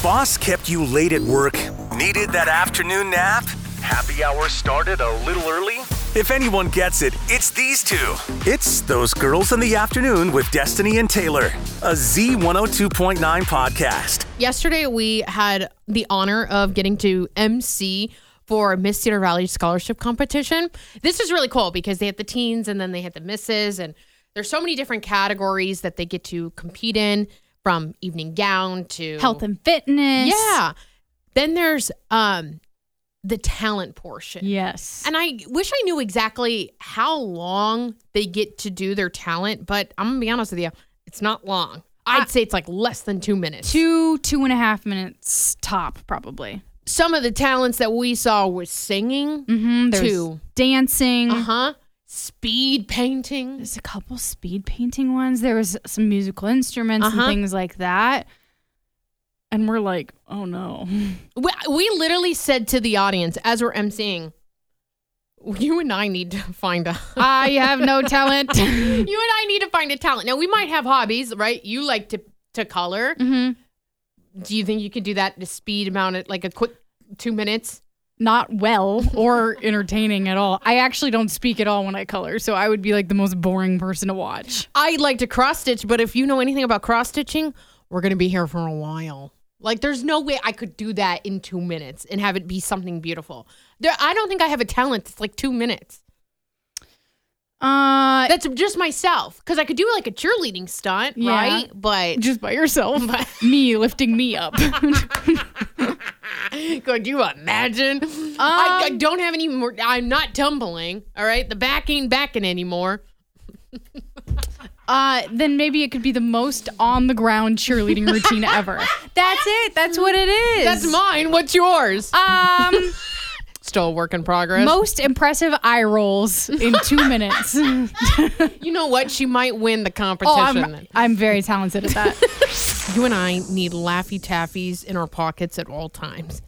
boss kept you late at work? Needed that afternoon nap? Happy hour started a little early? If anyone gets it, it's these two. It's Those Girls in the Afternoon with Destiny and Taylor, a Z102.9 podcast. Yesterday, we had the honor of getting to MC for Miss Cedar Valley Scholarship Competition. This is really cool because they had the teens and then they had the misses, and there's so many different categories that they get to compete in, from evening gown to health and fitness. Yeah. Then there's the talent portion. Yes. And I wish I knew exactly how long they get to do their talent, but I'm going to be honest with you, it's not long. I'd say it's like less than 2 minutes. 2.5 minutes top, probably. Some of the talents that we saw was singing, There's dancing. Speed painting. There's a couple speed painting ones. There was some musical instruments and things like that. And we're like, oh no. We literally said to the audience as we're emceeing, you and I need to find a... I have no talent. You and I need to find a talent. Now, we might have hobbies, right? You like to color. Mm-hmm. Do you think you could do that the speed amount at like a quick 2 minutes? Not well or entertaining at all. I actually don't speak at all when I color, so I would be like the most boring person to watch. I like to cross stitch, but if you know anything about cross stitching, we're going to be here for a while. Like, there's no way I could do that in 2 minutes and have it be something beautiful. I don't think I have a talent that's like 2 minutes. That's just myself, because I could do like a cheerleading stunt, right? But just by yourself, me lifting me up. Could you imagine? I don't have any more. I'm not tumbling. All right, the back ain't backing anymore. Then maybe it could be the most on the ground cheerleading routine ever. That's it. That's what it is. That's mine. What's yours? Still a work in progress. Most impressive eye rolls in 2 minutes. You know what? She might win the competition. I'm very talented at that. You and I need Laffy Taffies in our pockets at all times.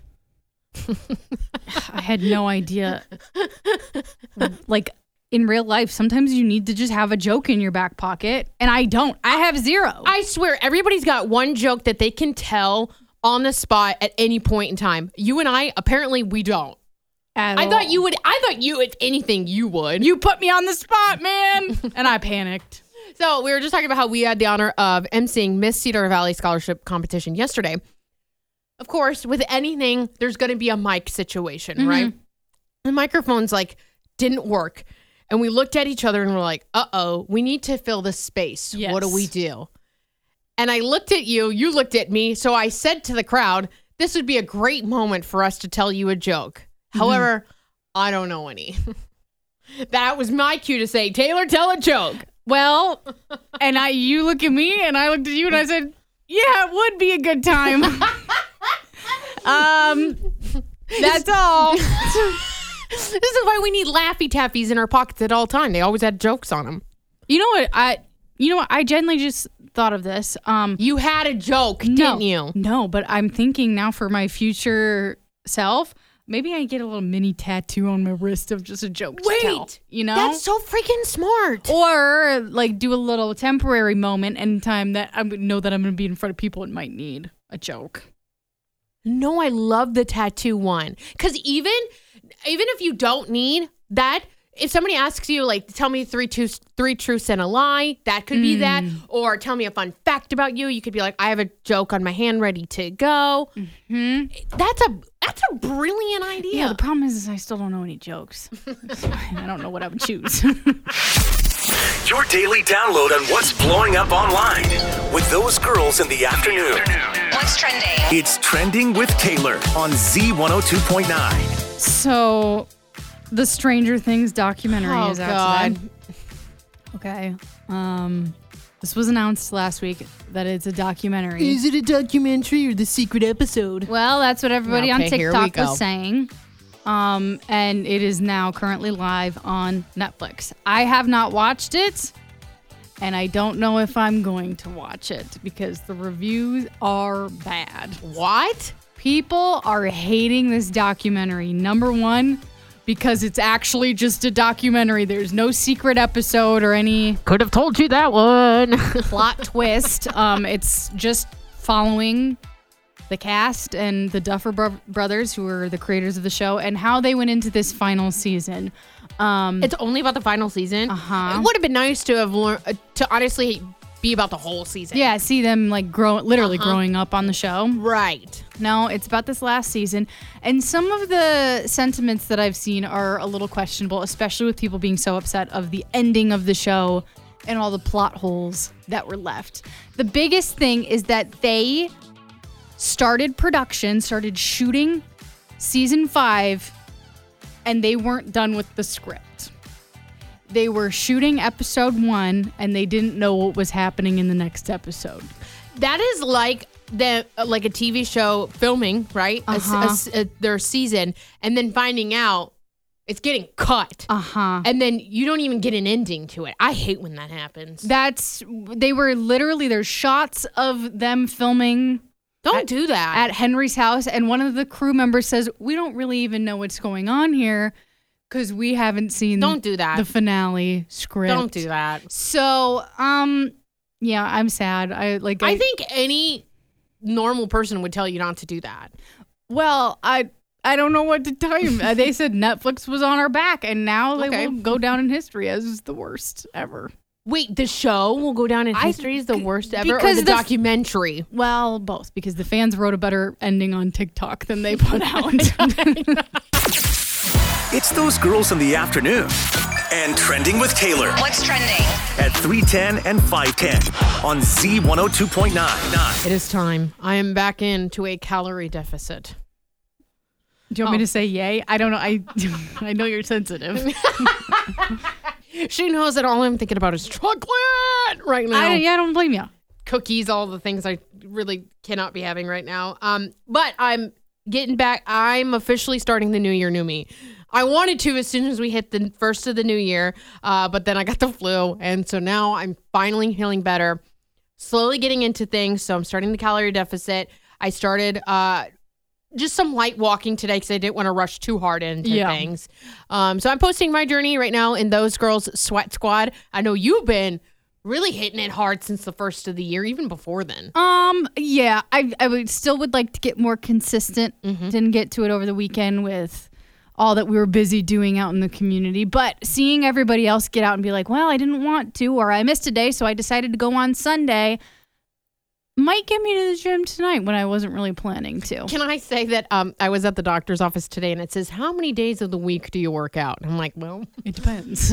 I had no idea. Like, in real life, sometimes you need to just have a joke in your back pocket, and I don't. I have zero. I swear, everybody's got one joke that they can tell on the spot at any point in time. You and I, apparently, we don't. I thought you would. I thought you, if anything, you would. You put me on the spot, man. And I panicked. So we were just talking about how we had the honor of emceeing Miss Cedar Valley Scholarship Competition yesterday. Of course, with anything, there's going to be a mic situation, right? The microphones didn't work. And we looked at each other and we're like, uh-oh, we need to fill this space. Yes. What do we do? And I looked at you, you looked at me. So I said to the crowd, this would be a great moment for us to tell you a joke. However, I don't know any. That was my cue to say, Taylor, tell a joke. Well, and you look at me and I looked at you and I said, yeah, it would be a good time. That's all. This is why we need Laffy Taffies in our pockets at all time. They always had jokes on them. You know what? I genuinely just thought of this. You had a joke, didn't you? No, but I'm thinking now for my future self, maybe I get a little mini tattoo on my wrist of just a joke to tell. You know? That's so freaking smart. Or do a little temporary moment anytime that I know that I'm going to be in front of people and might need a joke. No, I love the tattoo one. Because even if you don't need that, if somebody asks you, tell me three truths and a lie, that could be that. Or tell me a fun fact about you. You could be like, I have a joke on my hand ready to go. Mm-hmm. That's a brilliant idea. Yeah, the problem is I still don't know any jokes. I don't know what I would choose. Your daily download on what's blowing up online with Those Girls in the Afternoon. What's trending? It's Trending with Taylor on Z102.9. So, the Stranger Things documentary is out today. Okay. This was announced last week that it's a documentary. Is it a documentary or the secret episode? Well, that's what everybody on TikTok was saying. And it is now currently live on Netflix. I have not watched it, and I don't know if I'm going to watch it because the reviews are bad. What? People are hating this documentary. Number one, because it's actually just a documentary. There's no secret episode or any... Could have told you that one. plot twist. It's just following the cast and the Duffer Brothers, who were the creators of the show, and how they went into this final season. It's only about the final season. It would have been nice to have learned to honestly be about the whole season. Yeah, see them like growing up on the show. Right. No, it's about this last season. And some of the sentiments that I've seen are a little questionable, especially with people being so upset of the ending of the show and all the plot holes that were left. The biggest thing is that they started shooting season 5, and they weren't done with the script. They were shooting episode 1, and they didn't know what was happening in the next episode. That is like a TV show filming, right? Their season, and then finding out it's getting cut. And then you don't even get an ending to it. I hate when that happens. There's shots of them filming. Don't do that. At Henry's house, and one of the crew members says, "We don't really even know what's going on here because we haven't seen Don't do that. The finale script." Don't do that. So, yeah, I'm sad. I think any normal person would tell you not to do that. Well, I don't know what to tell you. They said Netflix was on our back, and now they will go down in history as the worst ever. Wait, the show will go down in history as the worst ever, or the documentary? Well, both, because the fans wrote a better ending on TikTok than they put out. It's those girls in the afternoon. And Trending with Taylor. What's trending? At 3:10 and 5:10 on Z102.9. It is time. I am back into a calorie deficit. Do you want me to say yay? I don't know. I know you're sensitive. She knows that all I'm thinking about is chocolate right now. I don't blame you. Cookies, all the things I really cannot be having right now. But I'm getting back. I'm officially starting the new year, new me. I wanted to as soon as we hit the first of the new year, but then I got the flu, and so now I'm finally feeling better. Slowly getting into things, so I'm starting the calorie deficit. I started just some light walking today because I didn't want to rush too hard into things. So I'm posting my journey right now in Those Girls Sweat Squad. I know you've been really hitting it hard since the first of the year, even before then. Yeah, I would like to get more consistent. Didn't get to it over the weekend with all that we were busy doing out in the community, but seeing everybody else get out and be like, well, I didn't want to, or I missed a day, so I decided to go on Sunday, might get me to the gym tonight when I wasn't really planning to. Can I say that I was at the doctor's office today and it says, how many days of the week do you work out? And I'm like, well, it depends.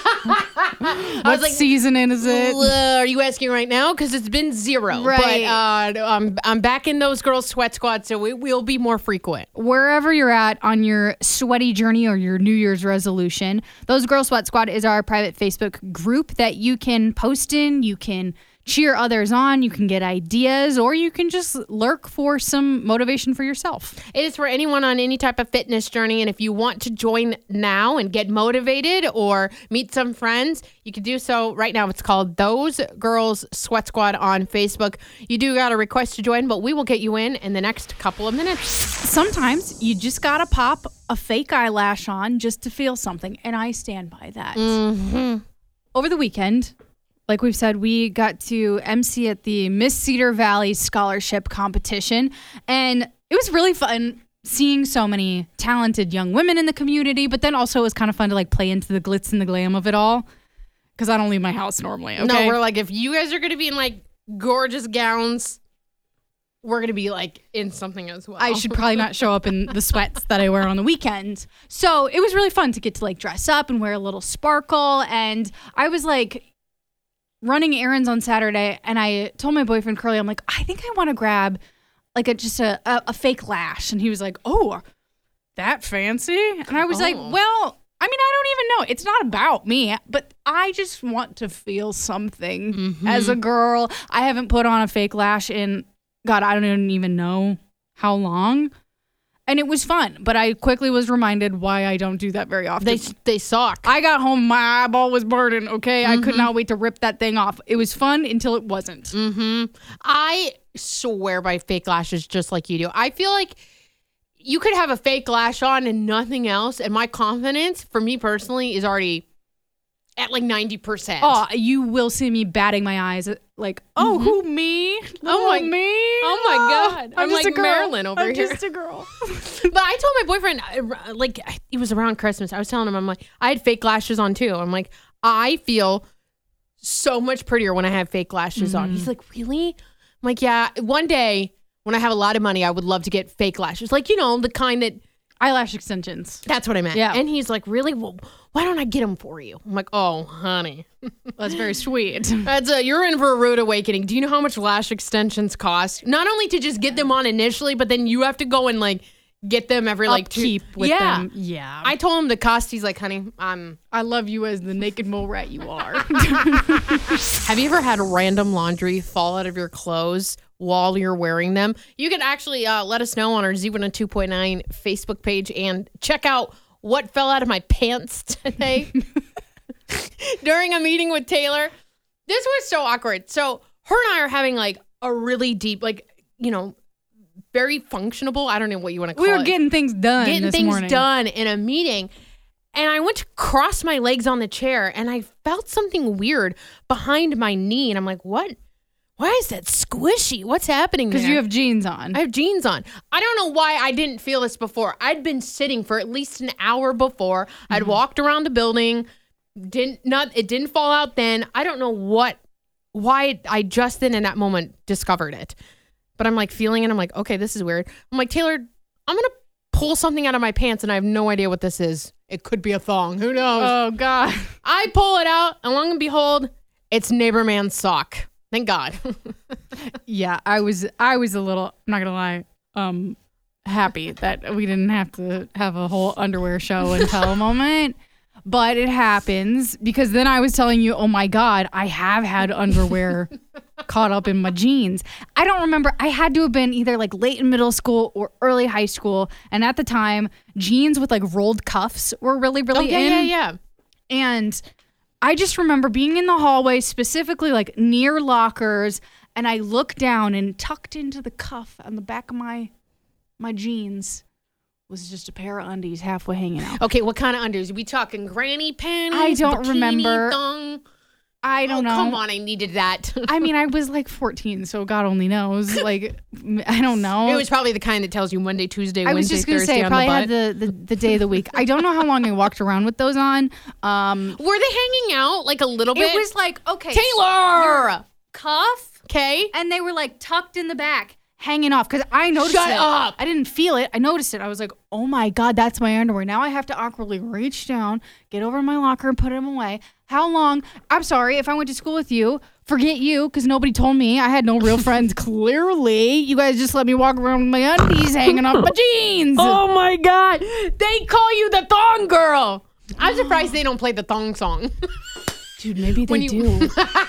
What season is it? Are you asking right now? Because it's been 0. Right. But I'm back in Those Girls Sweat Squad, so it will be more frequent. Wherever you're at on your sweaty journey or your New Year's resolution, Those Girls Sweat Squad is our private Facebook group that you can post in. You can cheer others on, you can get ideas, or you can just lurk for some motivation for yourself. It is for anyone on any type of fitness journey, and if you want to join now and get motivated or meet some friends, you can do so right now. It's called Those Girls Sweat Squad on Facebook. You do got a request to join, but we will get you in the next couple of minutes. Sometimes you just gotta pop a fake eyelash on just to feel something, and I stand by that. Over the weekend, like we've said, we got to MC at the Miss Cedar Valley Scholarship Competition, and it was really fun seeing so many talented young women in the community, but then also it was kind of fun to like play into the glitz and the glam of it all, because I don't leave my house normally, okay? No, we're like, if you guys are going to be in like gorgeous gowns, we're going to be like in something as well. I should probably not show up in the sweats that I wear on the weekends. So it was really fun to get to like dress up and wear a little sparkle, and I was like running errands on Saturday, and I told my boyfriend Curly, I'm like, I think I want to grab like a fake lash, and he was like, oh, that fancy? And I was like, well, I mean, I don't even know. It's not about me, but I just want to feel something as a girl. I haven't put on a fake lash in, God, I don't even know how long. And it was fun, but I quickly was reminded why I don't do that very often. They suck. I got home, my eyeball was burning, okay? I could not wait to rip that thing off. It was fun until it wasn't. I swear by fake lashes just like you do. I feel like you could have a fake lash on and nothing else, and my confidence, for me personally, is already at like 90%. Oh, you will see me batting my eyes like, oh, who, me? Me? Oh my God. I'm just like a girl. Marilyn over I'm here. just a girl. But I told my boyfriend, like, it was around Christmas. I was telling him, I'm like, I had fake lashes on too. I'm like, I feel so much prettier when I have fake lashes on. He's like, really? I'm like, yeah. One day when I have a lot of money, I would love to get fake lashes. Like, the kind that... Eyelash extensions. That's what I meant. Yeah. And he's like, really? Well, why don't I get them for you? I'm like, oh, honey. That's very sweet. You're in for a rude awakening. Do you know how much lash extensions cost? Not only to just get them on initially, but then you have to go and like get them every like keep with them. Yeah. I told him the cost. He's like, honey, I love you as the naked mole rat you are. Have you ever had random laundry fall out of your clothes while you're wearing them? You can actually let us know on our Z102.9 Facebook page and check out what fell out of my pants today during a meeting with Taylor. This was so awkward. So her and I are having like a really deep, like, very functionable, I don't know what you want to call it. We were getting things done this morning. Done in a meeting. And I went to cross my legs on the chair and I felt something weird behind my knee. And I'm like, what? Why is that squishy? What's happening there? Because you have jeans on. I have jeans on. I don't know why I didn't feel this before. I'd been sitting for at least an hour before. I'd walked around the building. It didn't fall out then. I don't know why I just then in that moment discovered it. But I'm like feeling it. I'm like, okay, this is weird. I'm like, Taylor, I'm going to pull something out of my pants and I have no idea what this is. It could be a thong. Who knows? Oh, God. I pull it out and lo and behold, it's neighbor man's sock. Thank God. Yeah, I was a little, I'm not going to lie, happy that we didn't have to have a whole underwear show and tell moment. But it happens because then I was telling you, oh my God, I have had underwear caught up in my jeans. I don't remember. I had to have been either like late in middle school or early high school. And at the time, jeans with like rolled cuffs were really, really in. Yeah. And I just remember being in the hallway, specifically like near lockers. And I looked down and tucked into the cuff on the back of my jeans was just a pair of undies halfway hanging out. Okay, what kind of undies? Are we talking granny panties? I don't bikini, remember. Thong? I don't know. Come on, I needed that. I mean, I was like 14, so God only knows. Like, I don't know. It was probably the kind that tells you Monday, Tuesday, I Wednesday, was just gonna Thursday say, on probably the butt. had the day of the week. I don't know how long I walked around with those on. Were they hanging out like a little bit? It was like, okay, Taylor! Cuff. Okay. And they were like tucked in the back, hanging off. Because I noticed Shut it. up. I didn't feel it. I noticed it. I was like, oh my God, that's my underwear. Now I have to awkwardly reach down, get over to my locker and put them away. How long? I'm sorry if I went to school with you. Forget you, because nobody told me. I had no real friends. Clearly, you guys just let me walk around with my undies hanging off my jeans. Oh my God. They call you the thong girl. I'm surprised they don't play the thong song. Dude, maybe they do.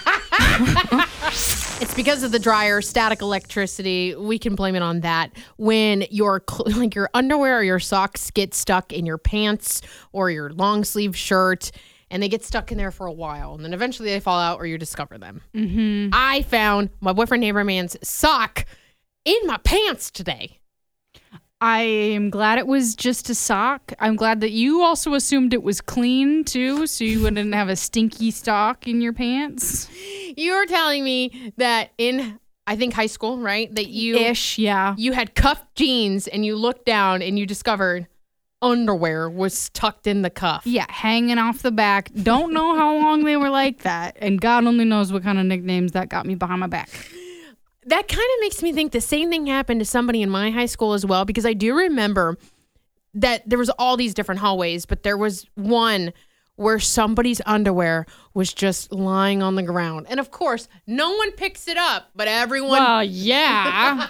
It's because of the dryer, static electricity. We can blame it on that. When your underwear or your socks get stuck in your pants or your long sleeve shirt, and they get stuck in there for a while, and then eventually they fall out or you discover them. Mm-hmm. I found my boyfriend neighbor man's sock in my pants today. I am glad it was just a sock. I'm glad that you also assumed it was clean too, so you wouldn't have a stinky sock in your pants. You were telling me that in, I think, high school, right? That you had cuffed jeans and you looked down and you discovered underwear was tucked in the cuff. Yeah, hanging off the back. Don't know how long they were like that. And God only knows what kind of nicknames that got me behind my back. That kind of makes me think the same thing happened to somebody in my high school as well, because I do remember that there was all these different hallways, but there was one where somebody's underwear was just lying on the ground. And of course, no one picks it up, but everyone... Well, yeah.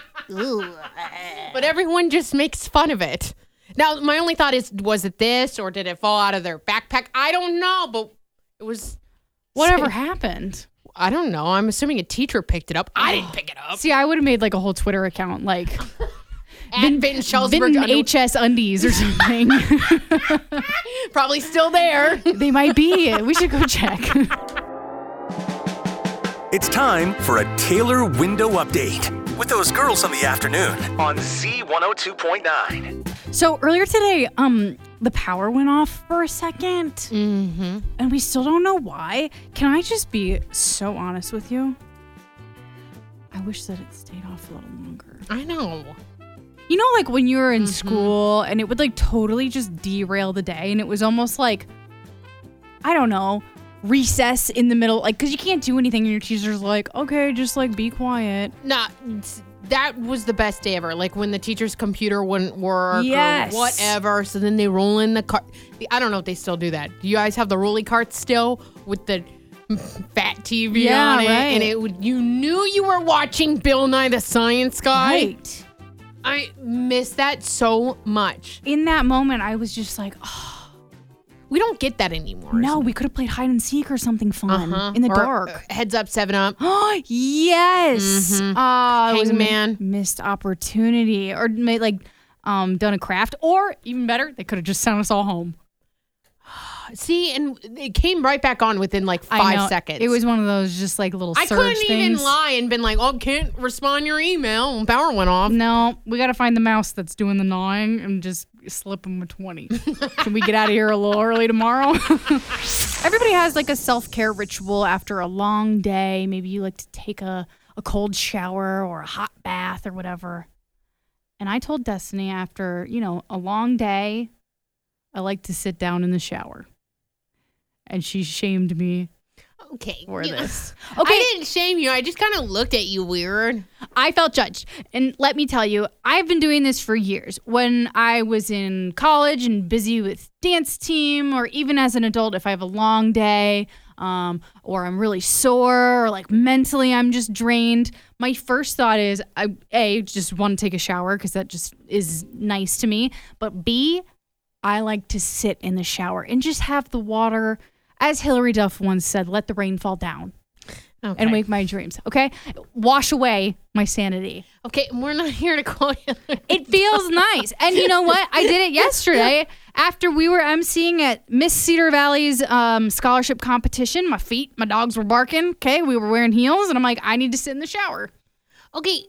But everyone just makes fun of it. Now, my only thought is, was it this or did it fall out of their backpack? I don't know, but it was... Whatever happened? I don't know. I'm assuming a teacher picked it up. I didn't pick it up. See, I would have made like a whole Twitter account, like Vinton HS Undies or something. Probably still there. They might be. We should go check. It's time for a Taylor window update with those girls in the afternoon on Z102.9. So earlier today, the power went off for a second. Mm-hmm. And we still don't know why. Can I just be so honest with you? I wish that it stayed off a little longer. I know. You know, like when you were in school and it would like totally just derail the day, and it was almost like, I don't know, recess in the middle, like, because you can't do anything and your teacher's like, okay, just like be quiet. Nah, that was the best day ever. Like when the teacher's computer wouldn't work or whatever. So then they roll in the cart. I don't know if they still do that. Do you guys have the rolly carts still with the fat TV on it? Right. And it would, you knew you were watching Bill Nye the Science Guy. Right. I miss that so much. In that moment, I was just like, oh. We don't get that anymore. No, we could have played hide and seek or something fun in the dark. Heads Up, 7-Up. Oh, yes. Hangman. Missed opportunity. Or made like done a craft. Or even better, they could have just sent us all home. See, and it came right back on within like 5 seconds. It was one of those just like little surge things. I couldn't even lie and been like, oh, can't respond your email when power went off. No, we got to find the mouse that's doing the gnawing and just slip him a 20. Can we get out of here a little early tomorrow? Everybody has like a self-care ritual after a long day. Maybe you like to take a cold shower or a hot bath or whatever. And I told Destiny after, a long day, I like to sit down in the shower. And she shamed me for this. Okay. I didn't shame you. I just kind of looked at you weird. I felt judged. And let me tell you, I've been doing this for years. When I was in college and busy with dance team, or even as an adult, if I have a long day, or I'm really sore, or like mentally I'm just drained, my first thought is, I just want to take a shower because that just is nice to me. But B, I like to sit in the shower and just have the water, as Hillary Duff once said, let the rain fall down and wake my dreams. Okay? Wash away my sanity. Okay, we're not here to call you. It feels nice. And you know what? I did it yesterday after we were emceeing at Miss Cedar Valley's scholarship competition. My dogs were barking. Okay, we were wearing heels. And I'm like, I need to sit in the shower. Okay,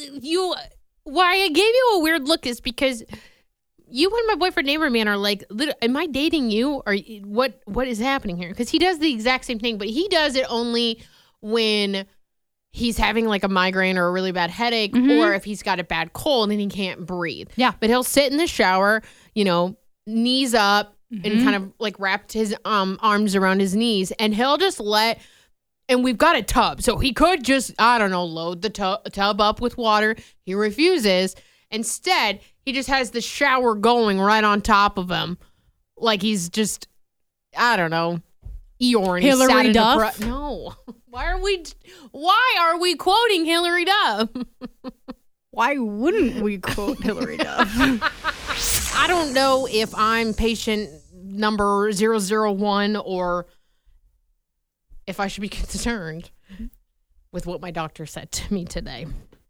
why I gave you a weird look is because you and my boyfriend neighbor man are like, am I dating you? Or what is happening here? Because he does the exact same thing, but he does it only when he's having like a migraine or a really bad headache, or if he's got a bad cold and he can't breathe. Yeah. But he'll sit in the shower, knees up and kind of like wrapped his arms around his knees, and he'll just and we've got a tub. So he could just, I don't know, load the tub up with water. He refuses. Instead, he just has the shower going right on top of him. Like he's just, I don't know, Eeyore. Hillary Duff? No. Why are we quoting Hillary Duff? Why wouldn't we quote Hillary Duff? I don't know if I'm patient number 001 or if I should be concerned with what my doctor said to me today.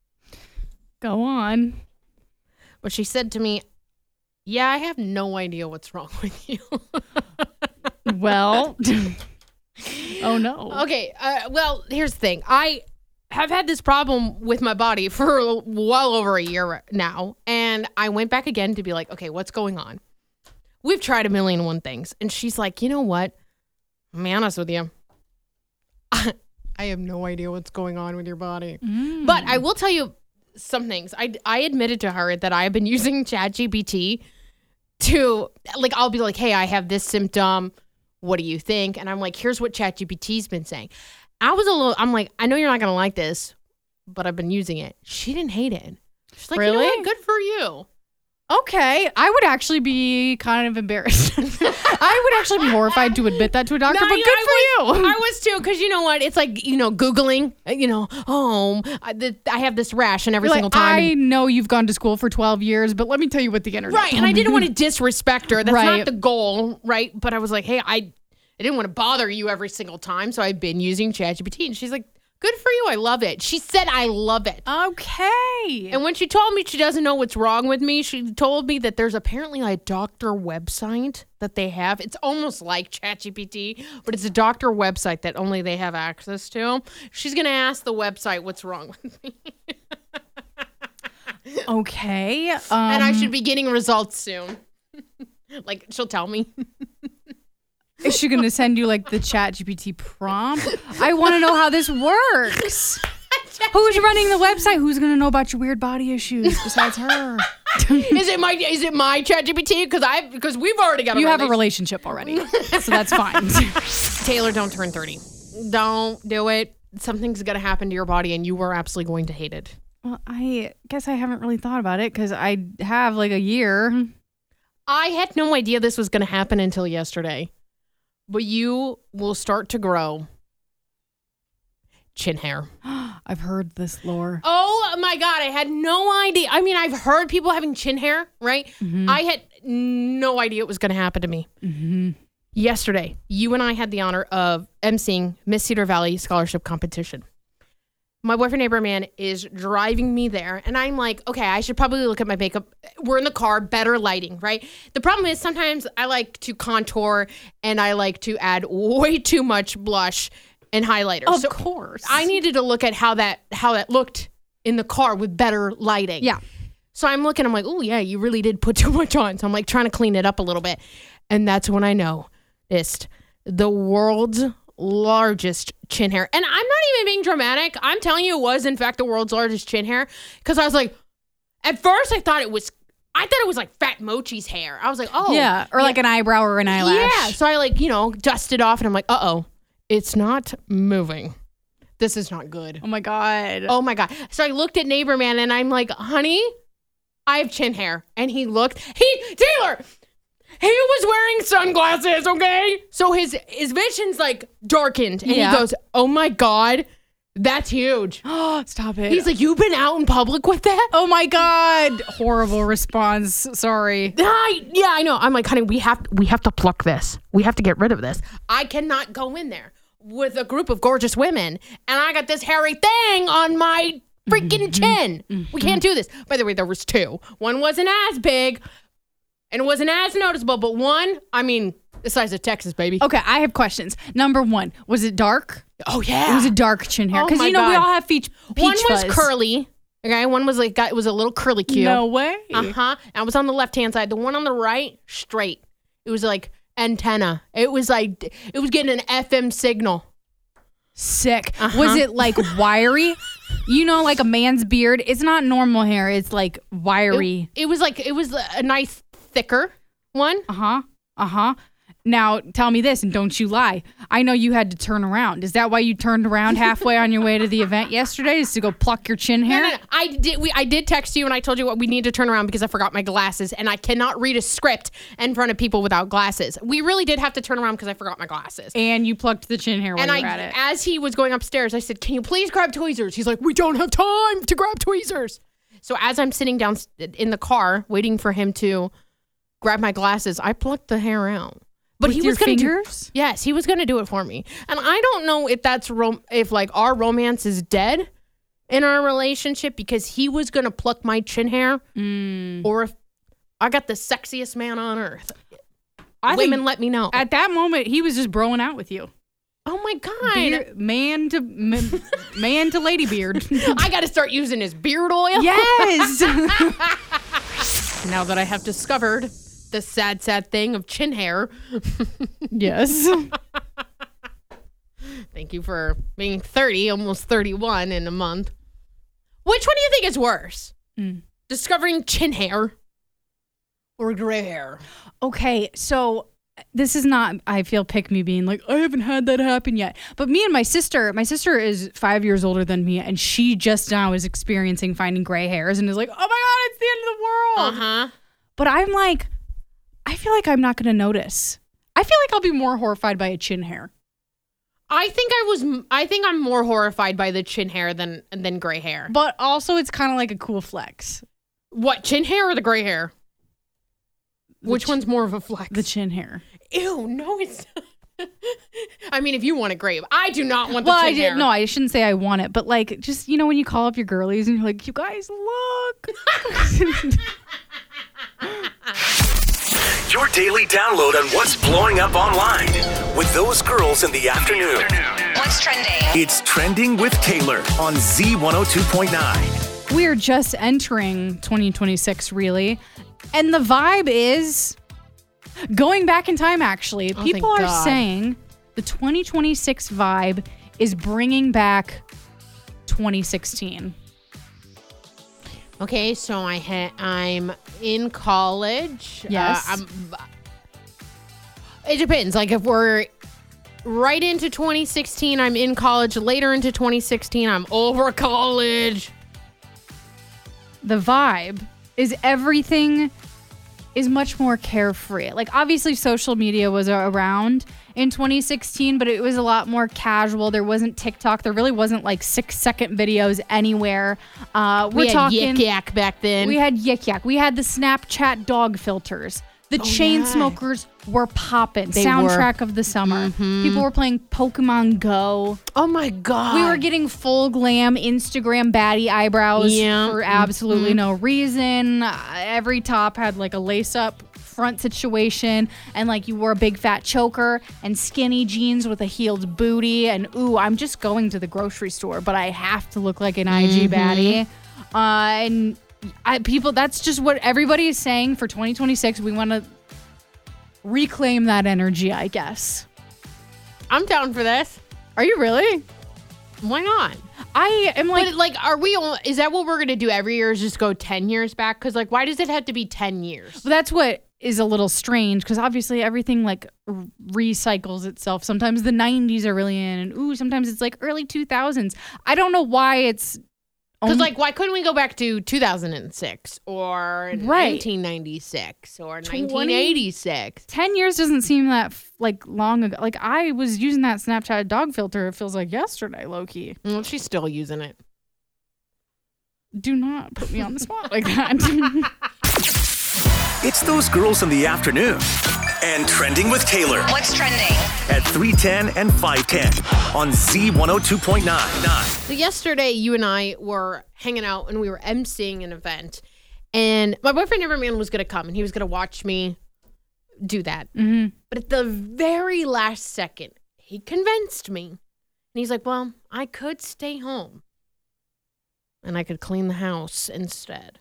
Go on. But she said to me, yeah, I have no idea what's wrong with you. Well, oh no. Okay, well, here's the thing. I have had this problem with my body for well over a year now. And I went back again to be like, okay, what's going on? We've tried 1,000,001 things. And she's like, you know what? I'll be honest with you. I have no idea what's going on with your body. But I will tell you some things. I admitted to her that I have been using ChatGPT to, like, I'll be like, hey, I have this symptom. What do you think? And I'm like, here's what ChatGPT's been saying. I'm like, I know you're not going to like this, but I've been using it. She didn't hate it. She's like, really? You know what? Good for you. Okay. I would actually be kind of embarrassed. I would actually be horrified to admit that to a doctor, but good for you. I was too, because you know what? It's like, Googling, I have this rash and every single time. I know you've gone to school for 12 years, but let me tell you what the internet Right, and I didn't want to disrespect her. That's not the goal, right? But I was like, hey, I didn't want to bother you every single time, so I've been using ChatGPT. And she's like, good for you. I love it. She said, I love it. Okay. And when she told me she doesn't know what's wrong with me, she told me that there's apparently a doctor website that they have. It's almost like ChatGPT, but it's a doctor website that only they have access to. She's going to ask the website what's wrong with me. Okay. And I should be getting results soon. Like, she'll tell me. Is she going to send you like the ChatGPT prompt? I want to know how this works. Who's running the website? Who's going to know about your weird body issues besides her? Is it my ChatGPT? Because we've already got You have a relationship already. So that's fine. Taylor, don't turn 30. Don't do it. Something's going to happen to your body and you are absolutely going to hate it. Well, I guess I haven't really thought about it because I have like a year. I had no idea this was going to happen until yesterday. But you will start to grow chin hair. I've heard this lore. Oh my God. I had no idea. I mean, I've heard people having chin hair, right? Mm-hmm. I had no idea it was going to happen to me. Mm-hmm. Yesterday, you and I had the honor of emceeing Miss Cedar Valley Scholarship Competition. My boyfriend, neighbor man, is driving me there. And I'm like, okay, I should probably look at my makeup. We're in the car, better lighting, right? The problem is sometimes I like to contour and I like to add way too much blush and highlighter. Of course. I needed to look at how that looked in the car with better lighting. Yeah. So I'm looking, I'm like, oh yeah, you really did put too much on. So I'm like trying to clean it up a little bit. And that's when I noticed the world's largest chin hair. And I'm not even being dramatic. I'm telling you, it was in fact the world's largest chin hair. Because I was like, at first I thought it was like Fat Mochi's hair. I was like, oh. Yeah, or like an eyebrow or an eyelash. Yeah, so I dusted off and I'm like, uh-oh, it's not moving. This is not good. Oh my God. Oh my God. So I looked at neighbor man and I'm like, honey, I have chin hair. And he looked, Taylor, he was wearing sunglasses, okay? So his vision's like darkened. And he goes, oh my God, that's huge. Stop it. He's like, you've been out in public with that? Oh my God. Horrible response. Sorry. Yeah, I know. I'm like, honey, we have to pluck this. We have to get rid of this. I cannot go in there with a group of gorgeous women and I got this hairy thing on my freaking chin. We can't do this. By the way, there was two. One wasn't as big. And it wasn't as noticeable, but one, I mean, the size of Texas, baby. Okay, I have questions. Number one, was it dark? Oh, yeah. It was a dark chin hair. Because, we all have peach one fuzz. was curly. Okay, one was it was a little curly cue. No way. Uh-huh. I was on the left-hand side. The one on the right, straight. It was like antenna. It was getting an FM signal. Sick. Uh-huh. Was it like wiry? Like a man's beard. It's not normal hair. It's like wiry. It was a nice thicker one. Uh-huh. Now, tell me this, and don't you lie. I know you had to turn around. Is that why you turned around halfway on your way to the event yesterday? Is to go pluck your chin hair? No. I did text you, and I told you what we need to turn around because I forgot my glasses, and I cannot read a script in front of people without glasses. We really did have to turn around because I forgot my glasses. And you plucked the chin hair while you were at it. As he was going upstairs, I said, can you please grab tweezers? He's like, we don't have time to grab tweezers. So as I'm sitting down in the car waiting for him to grab my glasses, I plucked the hair out. But With he was going to yes, he was going to do it for me. And I don't know if that's if like our romance is dead in our relationship because he was going to pluck my chin hair or if I got the sexiest man on earth. Women let me know. At that moment, he was just broing out with you. Oh my God. Man to lady beard. I got to start using his beard oil. Yes. Now that I have discovered the sad thing of chin hair. Yes. Thank you for being 30, almost 31 in a month. Which one do you think is worse? Discovering chin hair or gray hair? Okay, so this is not, I feel, pick me being like, I haven't had that happen yet. But me and my sister is 5 years older than me, and she just now is experiencing finding gray hairs and is like, oh my God, it's the end of the world. Uh-huh. But I'm like, I feel like I'm not going to notice. I feel like I'll be more horrified by a chin hair. I think I'm more horrified by the chin hair than gray hair. But also it's kind of like a cool flex. What, chin hair or the gray hair? Which one's more of a flex? The chin hair. Ew, no, it's not. I mean, if you want it, great. I do not want the chin hair. No, I shouldn't say I want it, but like, just, when you call up your girlies and you're like, you guys, look. Your daily download on what's blowing up online with those girls in the afternoon. What's trending? It's Trending with Taylor on Z102.9. We're just entering 2026, really. And the vibe is Going back in time, actually, Oh, people thank are God. saying the 2026 vibe is bringing back 2016. Okay, so I'm in college. Yes. It depends. Like if we're right into 2016, I'm in college. Later into 2016, I'm over college. The vibe is everything is much more carefree. Like obviously social media was around in 2016, but it was a lot more casual. There wasn't TikTok. There really wasn't like 6-second videos anywhere. We had Yik Yak back then. We had Yik Yak. We had the Snapchat dog filters. The Chainsmokers were popping. Soundtrack of the summer. People were playing Pokemon Go. Oh my God. We were getting full glam Instagram baddie eyebrows Yeah. for absolutely no reason. Every top had like a lace-up front situation, and like you wore a big fat choker and skinny jeans with a heeled booty. And ooh, I'm just going to the grocery store, but I have to look like an IG baddie. And people, that's just what everybody is saying for 2026. We want to reclaim that energy, I guess. I'm down for this. Are you really? Why not? I am like, But like, are we? Is that what we're gonna do every year? Is just go 10 years back? Because like, why does it have to be 10 years? that's what is a little strange, because obviously everything like recycles itself. Sometimes the 90s are really in, and ooh, sometimes it's like early 2000s. I don't know why it's Because like, why couldn't we go back to 2006 or 1996 or 1986? 10 years doesn't seem that like long ago. Like I was using that Snapchat dog filter. It feels like yesterday, low-key. Well, she's still using it. Do not put me on the spot like that. It's those girls in the afternoon. And Trending with Taylor What's trending? at 3:10 and 5:10 on Z102.9. So yesterday, you and I were hanging out and we were emceeing an event, and my boyfriend Everman was going to come and he was going to watch me do that. But at the very last second, he convinced me, and he's like, "Well, I could stay home, and I could clean the house instead."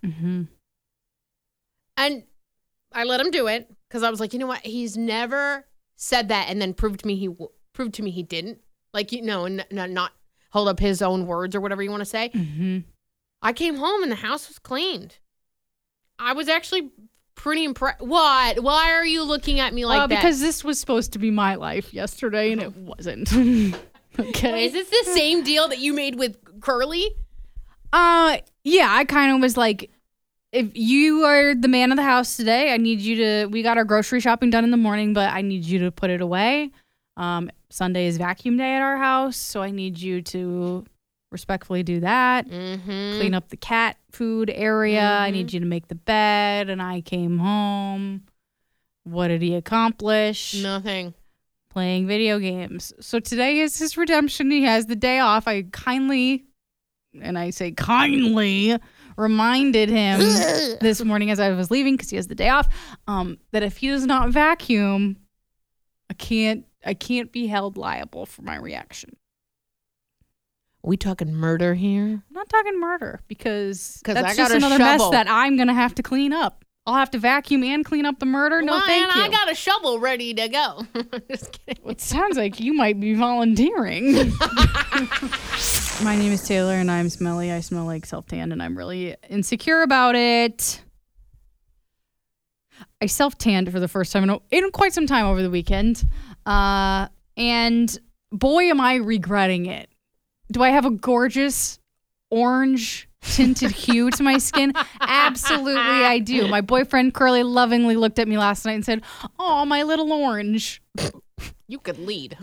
And I let him do it because I was like, you know what? He's never said that and then proved to me he didn't. Like, you know, and not hold up his own words or whatever you want to say. I came home and the house was cleaned. I was actually pretty impressed. What? Why are you looking at me like that? Because this was supposed to be my life yesterday, and it wasn't. Okay. Wait, is this the same deal that you made with Curly? Yeah, I kind of was like, if you are the man of the house today, I need you to, we got our grocery shopping done in the morning, but I need you to put it away. Sunday is vacuum day at our house, so I need you to respectfully do that. Clean up the cat food area. I need you to make the bed. And I came home. What did he accomplish? Nothing. Playing video games. So today is his redemption. He has the day off. I kindly, and I say kindly, reminded him this morning as I was leaving, because he has the day off, that if he does not vacuum, I can't be held liable for my reaction. Are we talking murder here? I'm not talking murder, because I that's got just a another shovel. mess that I'm gonna have to clean up. I'll have to vacuum and clean up the murder. No, thank you. I got a shovel ready to go. Just kidding. It sounds like you might be volunteering. My name is Taylor, and I'm smelly. I smell like self-tanned, and I'm really insecure about it. I self-tanned for the first time in quite some time over the weekend. And boy, am I regretting it. Do I have a gorgeous orange tinted hue to my skin? Absolutely, I do. My boyfriend Curly lovingly looked at me last night and said, "Oh, my little orange." You could lead.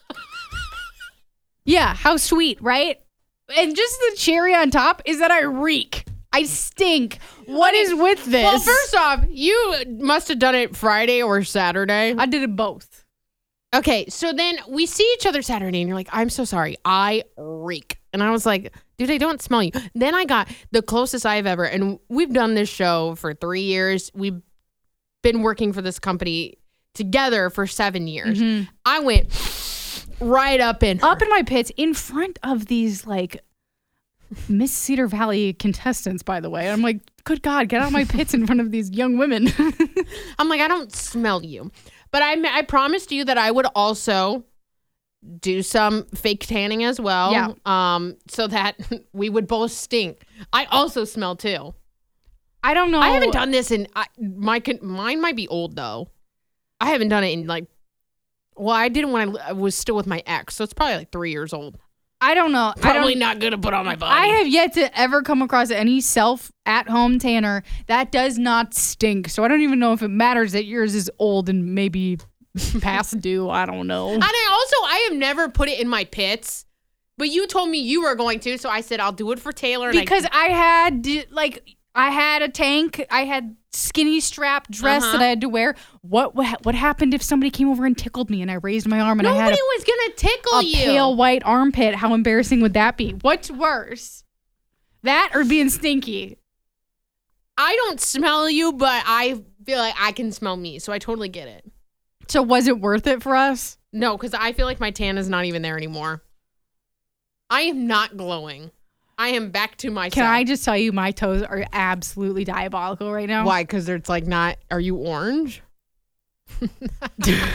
Yeah, how sweet, right? And just the cherry on top is that I reek. I stink. What is with this? Well, first off, you must have done it Friday or Saturday. I did it both. Okay, so then we see each other Saturday, and you're like, "I'm so sorry, I reek." And I was like, "Dude, I don't smell you." Then I got the closest I've ever, and we've done this show for 3 years. We've been working for this company together for 7 years. I went right up in my pits in front of these like Miss Cedar Valley contestants, by the way. I'm like, good God, get out of my pits in front of these young women. I'm like, I don't smell you. But I promised you that I would also do some fake tanning as well. Yeah. So that we would both stink. I also smell too. I don't know. I haven't done this in mine might be old though. I haven't done it in I didn't when I was still with my ex, so it's probably like 3 years old. I don't know. Probably not good to put on my body. I have yet to ever come across any at-home tanner that does not stink. So I don't even know if it matters that yours is old and maybe past due. I don't know. And I have never put it in my pits, but you told me you were going to, so I said I'll do it for Taylor. Because I had a tank. I had skinny strap dress that I had to wear. What happened if somebody came over and tickled me and I raised my arm and Nobody I had was gonna tickle you. A pale white armpit. How embarrassing would that be? What's worse, that or being stinky? I don't smell you, but I feel like I can smell me, so I totally get it. So was it worth it for us? No, because I feel like my tan is not even there anymore. I am not glowing. I am back to myself. Can I just tell you, my toes are absolutely diabolical right now? Why? Because it's like not. Are you orange? What do you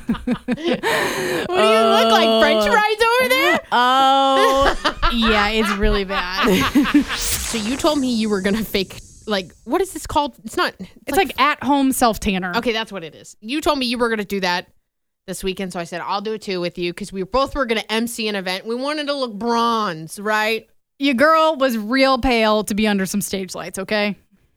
look like? French fries over there? Oh, yeah, it's really bad. So you told me you were gonna fake. What is this called? It's not. It's like at-home self-tanner. Okay, that's what it is. You told me you were gonna do that this weekend, so I said I'll do it too with you because we both were gonna MC an event. We wanted to look bronze, right? Your girl was real pale to be under some stage lights, okay?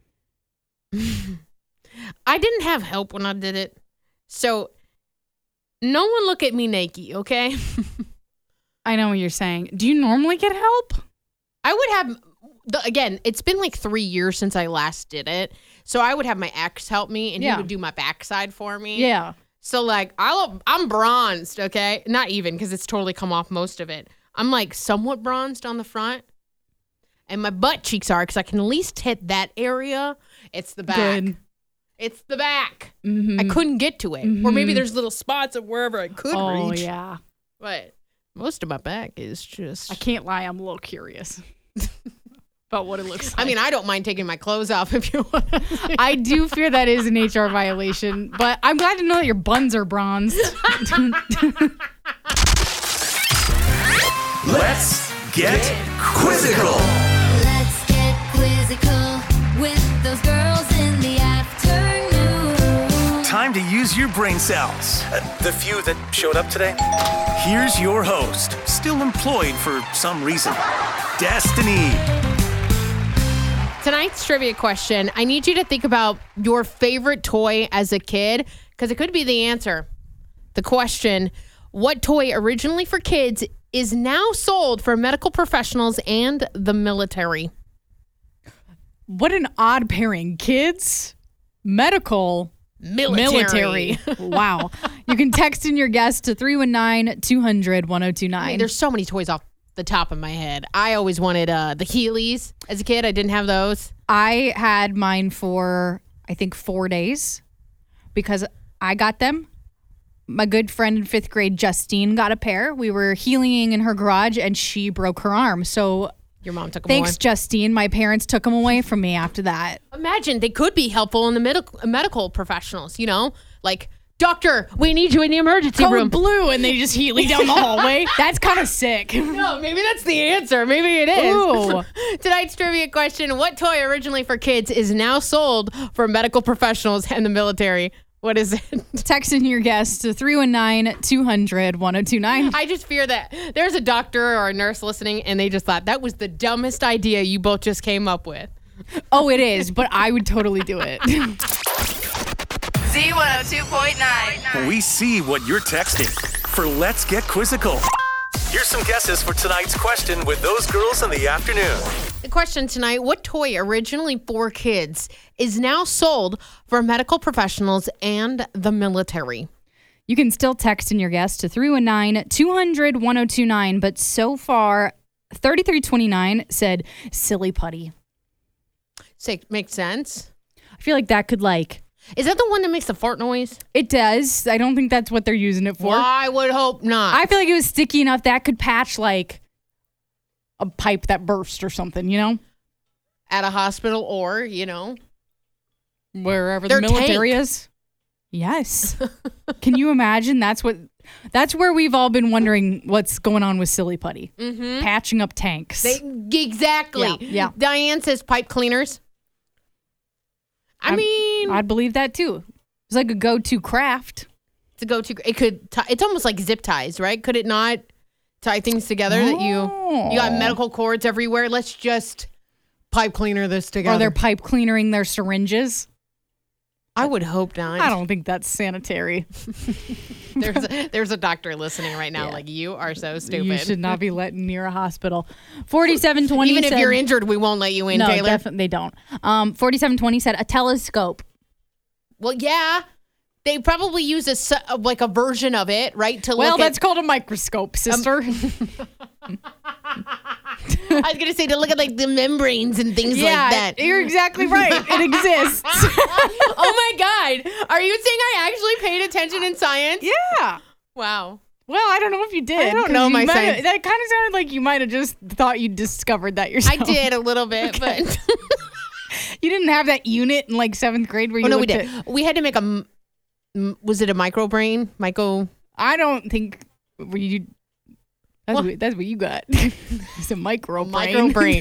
I didn't have help when I did it. So no one look at me naked, okay? I know what you're saying. Do you normally get help? I would have, again, it's been like 3 years since I last did it. So I would have my ex help me and he would do my backside for me. Yeah. So I'm bronzed, okay? Not even because it's totally come off most of it. I'm like somewhat bronzed on the front. And my butt cheeks are because I can at least hit that area. It's the back. Good. It's the back. Mm-hmm. I couldn't get to it. Mm-hmm. Or maybe there's little spots of wherever I could reach. Oh, yeah. But most of my back is just... I can't lie. I'm a little curious about what it looks like. I mean, I don't mind taking my clothes off if you want. I do fear that is an HR violation. But I'm glad to know that your buns are bronzed. Let's get quizzical. Let's get quizzical with those girls in the afternoon. Time to use your brain cells. The few that showed up today. Here's your host, still employed for some reason, Destiny. Tonight's trivia question, I need you to think about your favorite toy as a kid, because it could be the answer. The question, what toy originally for kids is now sold for medical professionals and the military? What an odd pairing. Kids, medical, military. Wow. You can text in your guess to 319-200-1029. I mean, there's so many toys off the top of my head. I always wanted the Heelys as a kid. I didn't have those. I had mine for, I think, 4 days because I got them. My good friend in 5th grade, Justine, got a pair. We were healing in her garage, and she broke her arm. So your mom took them thanks, away. Justine. My parents took them away from me after that. Imagine they could be helpful in the medical professionals, you know? Like, doctor, we need you in the emergency room. Blue, and they just healing down the hallway. That's kind of sick. No, maybe that's the answer. Maybe it is. Ooh. Tonight's trivia question, what toy originally for kids is now sold for medical professionals and the military? What is it? Text in your guess to 319-200-1029. I just fear that there's a doctor or a nurse listening and they just thought that was the dumbest idea you both just came up with. Oh, it is, but I would totally do it. Z102.9. We see what you're texting for Let's Get Quizzical. Here's some guesses for tonight's question with those girls in the afternoon. The question tonight, what toy originally for kids is now sold for medical professionals and the military? You can still text in your guess to 319-200-1029, but so far, 3329 said silly putty. Makes sense. I feel like that could Is that the one that makes the fart noise? It does. I don't think that's what they're using it for. Well, I would hope not. I feel like it was sticky enough that could patch a pipe that burst or something, you know? at a hospital or, wherever the military is. Yes. Can you imagine? That's where we've all been wondering what's going on with Silly Putty. Mm-hmm. Patching up tanks. Exactly. Yeah. Diane says pipe cleaners. I'd believe that too. It's like a go-to craft. It's a go-to. It's almost like zip ties, right? Could it not tie things together that you got medical cords everywhere? Let's just pipe cleaner this together. Or they're pipe cleanering their syringes. I would hope not. I don't think that's sanitary. There's a doctor listening right now. Yeah. Like, you are so stupid. You should not be let near a hospital. 4720 Even if you're injured, we won't let you in, no, Taylor. Definitely they don't. 4720 said a telescope. Well, yeah. They probably use a version of it, right? That's called a microscope, sister. I was going to say to look at like the membranes and things like that. You're exactly right. It exists. Oh my God. Are you saying I actually paid attention in science? Yeah. Wow. Well, I don't know if you did. I don't know my science. That kind of sounded like you might have just thought you discovered that yourself. I did a little bit, but you didn't have that unit in like 7th grade where you no, we did. We had to make was it a microbrain? I don't think you. That's what you got. It's a microbrain. Microbrain.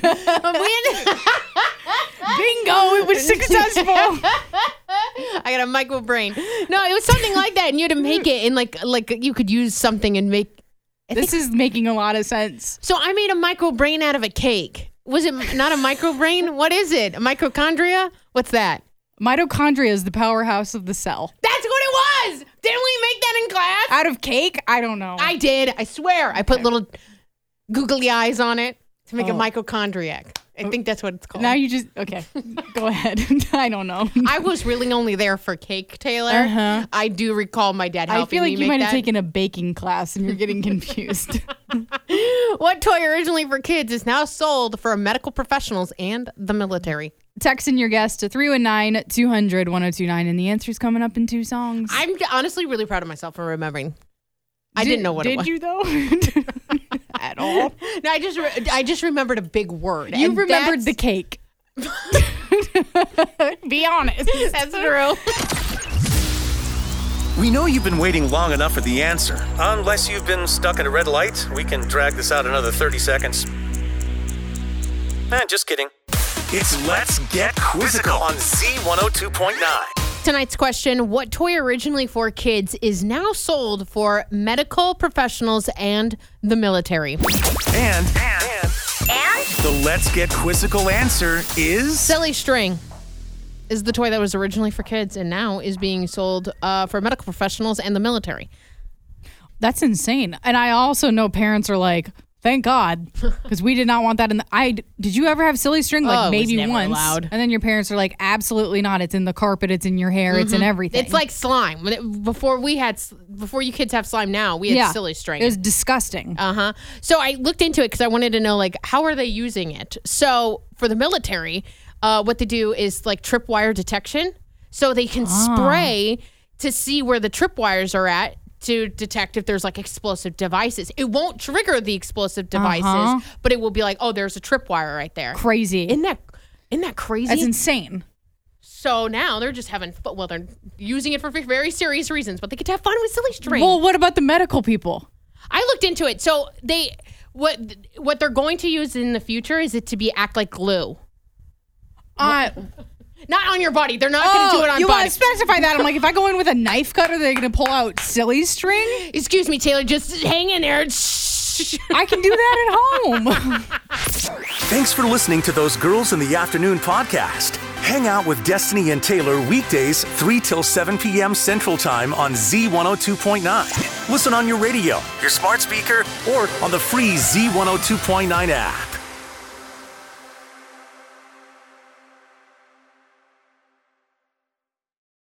Bingo! It was successful. I got a microbrain. No, it was something like that, and you had to make it in like you could use something and make. This is making a lot of sense. So I made a microbrain out of a cake. Was it not a microbrain? What is it? A mitochondria? What's that? Mitochondria is the powerhouse of the cell. That's what it was! Didn't we make that in class? Out of cake? I don't know. I did. I swear. I put little googly eyes on it to make a mitochondriac. I think that's what it's called. Now you just... Okay. Go ahead. I don't know. I was really only there for cake, Taylor. Uh-huh. I do recall my dad helping me make that. I feel like you might have taken a baking class and you're getting confused. What toy originally for kids is now sold for medical professionals and the military? Text in your guess to 319-200-1029, and the answer's coming up in 2 songs. I'm honestly really proud of myself for remembering. I didn't know what it was. Did you, though? At all? No, I just remembered a big word. You remembered the cake. Be honest. That's true. We know you've been waiting long enough for the answer. Unless you've been stuck at a red light, we can drag this out another 30 seconds. Just kidding. It's Let's Get Quizzical on Z102.9. Tonight's question, what toy originally for kids is now sold for medical professionals and the military? And the Let's Get Quizzical answer is... Silly string is the toy that was originally for kids and now is being sold for medical professionals and the military. That's insane. And I also know parents are like, thank God, because we did not want that in the... Did you ever have silly string? Like maybe once. Allowed. And then your parents are like, absolutely not. It's in the carpet. It's in your hair. It's in everything. It's like slime. Before you kids have slime now, we had silly string. It was disgusting. So I looked into it because I wanted to know, like, how are they using it? So for the military, what they do is like tripwire detection. So they can spray to see where the tripwires are at, to detect if there's like explosive devices. It won't trigger the explosive devices, but it will be like, oh, there's a tripwire right there. Crazy. Isn't that crazy? That's insane. So now they're just having fun. Well, they're using it for very serious reasons, but they get to have fun with silly string. Well, what about the medical people? I looked into it. So what they're going to use in the future is it to act like glue. Not on your body. They're not going to do it on you body. Want to specify that? I'm like, if I go in with a knife cutter, they're going to pull out silly string? Excuse me, Taylor. Just hang in there. I can do that at home. Thanks for listening to Those Girls in the Afternoon podcast. Hang out with Destiny and Taylor weekdays 3 till 7 p.m. Central Time on Z102.9. Listen on your radio, your smart speaker, or on the free Z102.9 app.